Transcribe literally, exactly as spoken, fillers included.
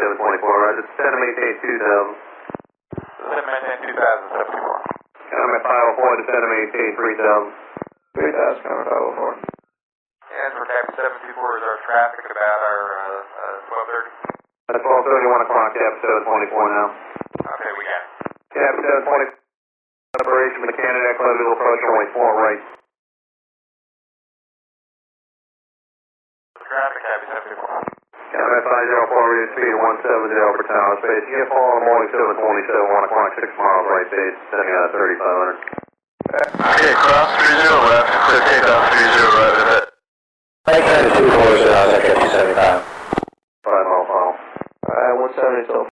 seven twenty-four, right? It's ten to maintain two thousand. ten to maintain two thousand, seven twenty-four. I'm at five oh four to ten to maintain three thousand. three thousand, coming five oh four. And for Captain seven two four is our traffic at about our uh, uh, twelve thirty. That's twelve thirty, one o'clock, Captain seven twenty-four now. Okay, we got it. Captain seven twenty-four, operation with the Canada Club will approach runway four right. Traffic, Captain seven two four. Captain five oh four, read speed of one seventy per tower space. G F R morning seven twenty-seven, one o'clock, six miles right base, sending out thirty-five hundred. Okay, cross three zero left, so take off three zero right with it. Make that two four zero, I'll take two seventy-five. Five mile final. Alright, one seventy so